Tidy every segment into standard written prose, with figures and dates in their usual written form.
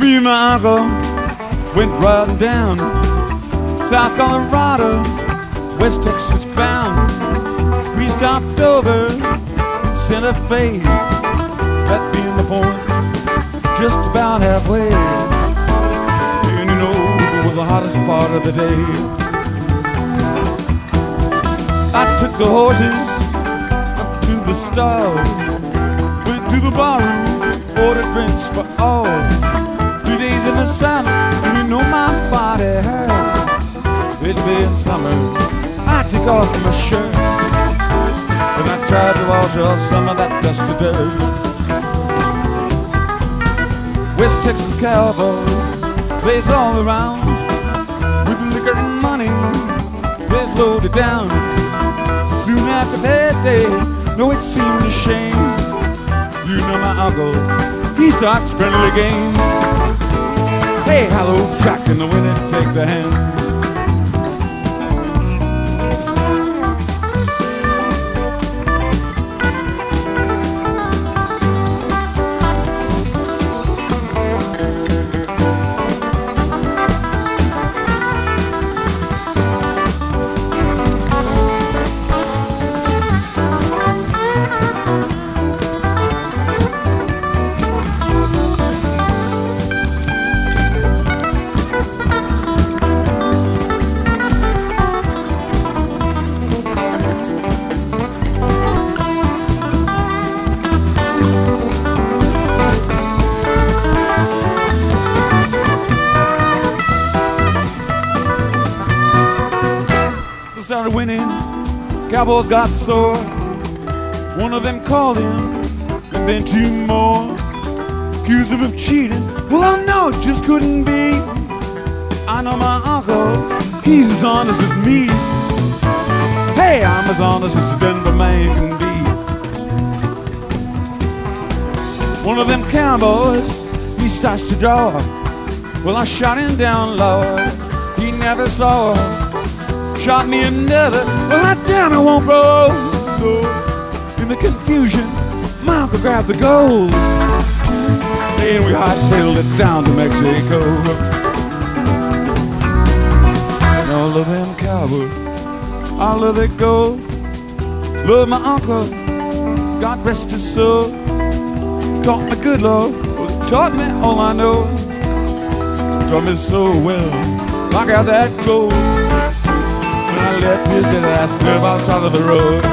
Me and my uncle went riding down South Colorado, West Texas bound. We stopped over Santa Fe, that being the point, just about halfway. And you know, it was the hottest part of the day. I took the horses up to the stall, went to the barroom, ordered drinks for all. 2 days in the sun, and you know my body hurt. It'd be in summer, I took off my shirt, and I tried to wash off some of that dust to dirt. West Texas cowboys, they's all around, with liquor and money, they's loaded down. So soon after that day, no, it seemed a shame. You know my uncle, he starts friendly game. Hey, hello, Jack, and the winner take the hand. Started winning, Cowboys got sore. One of them called him, and then two more accused him of cheating. Well, I know it just couldn't be. I know my uncle, he's as honest as me. Hey, I'm as honest as a Denver man can be. One of them cowboys, he starts to draw. Well, I shot him down, Lord, he never saw. Shot me another, well, that damn it won't roll. In the confusion, my uncle grabbed the gold, and we hightailed it down to Mexico. And all of them cowboys, all of their gold, love my uncle, God rest his soul. Taught me good, Lord, taught me all I know. Taught me so well, I got that gold. I left his dead ass live outside of the road.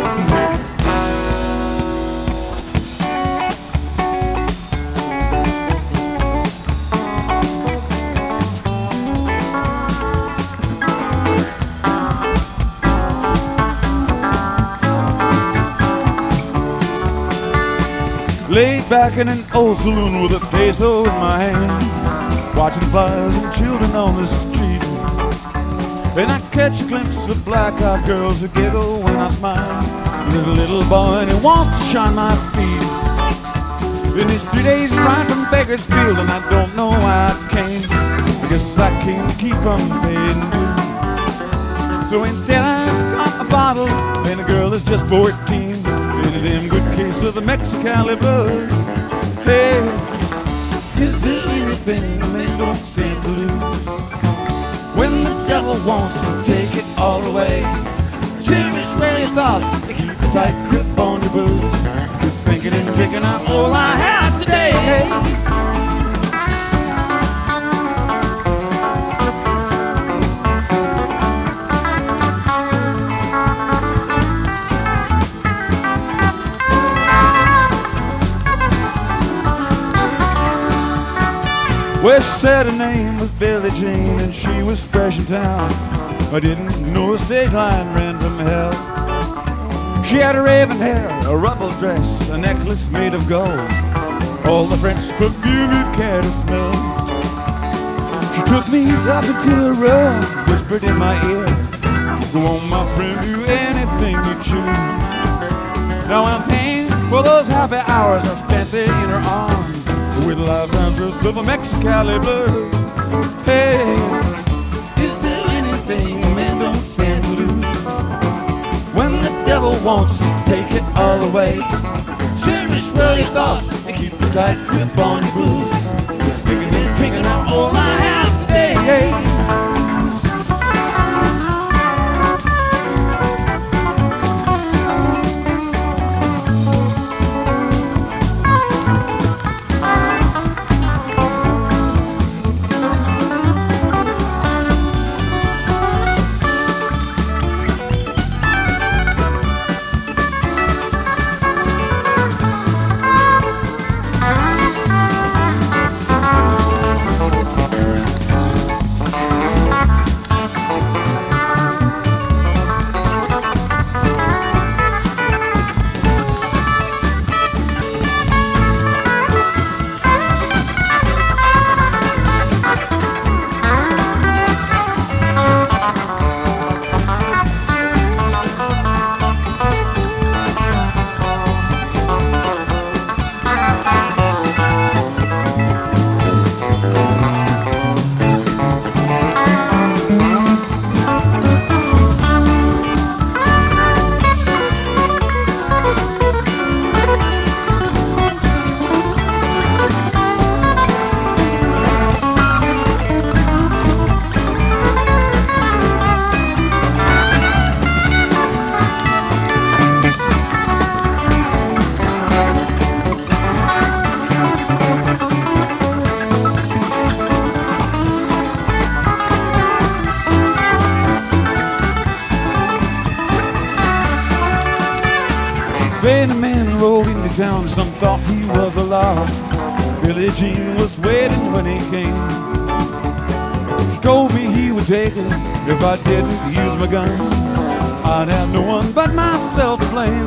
Laid back in an old saloon with a peso in my hand, watching flies and children on the street. And I catch a glimpse of black-eyed girls who giggle when I smile. There's a little boy and he wants to shine my feet. And it's 3 days ride from Bakersfield, and I don't know why I came. I guess I came to keep from paying dues. So instead I got a bottle, and the girl is just 14. In a damn good case of the Mexicali blues. Hey, is there anything they don't stand to lose? When the devil wants to take it all away, cherish really thoughts to keep a tight grip on your boots. Just thinking and taking out all I have today. Well, she said her name was Billie Jean, and she was fresh in town. I didn't know a stage line ran from hell. She had her raven hair, a ruffled dress, a necklace made of gold. All the French perfume you care to smell. She took me up into the room, whispered in my ear, "Go on, my friend, do anything you choose." Now I'm paying for those happy hours I spent there in her arms, with lifetime's worth of a Mexicali blues. Hey, is there anything a man don't stand to lose? When the devil wants to take it all away, cherish well your thoughts and keep a tight grip on your blues. drinking and drinking all I have today. When a man rode into town, some thought he was the law. Billie Jean was waiting when he came. She told me he would take it if I didn't use my gun. I'd have no one but myself to blame.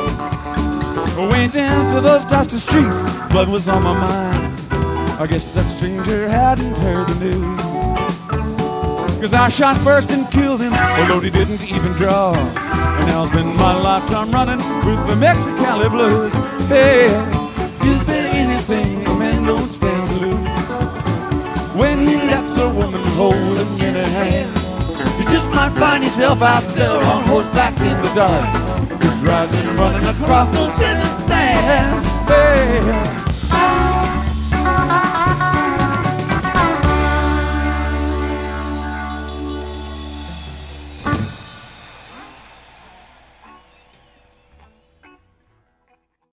I went down to those dusty streets, blood was on my mind. I guess that stranger hadn't heard the news. 'Cause I shot first and killed him, although he didn't even draw. And now it's been my lifetime running with the Mexicali blues. Hey, is there anything a man don't stand to lose? When he lets a woman hold him in her hands, you just might find yourself out there on horseback in the dark, just riding and running across those desert sands. Hey.